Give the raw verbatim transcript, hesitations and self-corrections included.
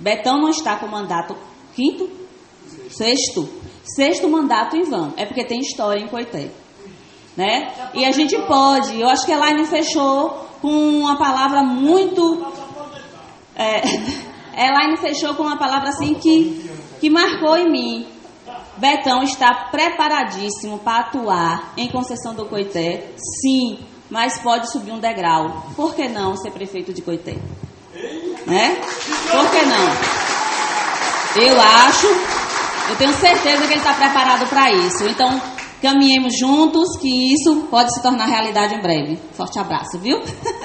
Betão não está com mandato quinto? Sexto. Sexto mandato em vão. É porque tem história em Coité. Né? E a gente pode. Eu acho que a Elaine fechou com uma palavra muito... É, Elaine fechou com uma palavra assim que, que marcou em mim. Betão está preparadíssimo para atuar em Conceição do Coité. Sim, mas pode subir um degrau. Por que não ser prefeito de Coité? Né? Por que não? Eu acho, eu tenho certeza que ele está preparado para isso. Então, caminhemos juntos, que isso pode se tornar realidade em breve. Forte abraço, viu?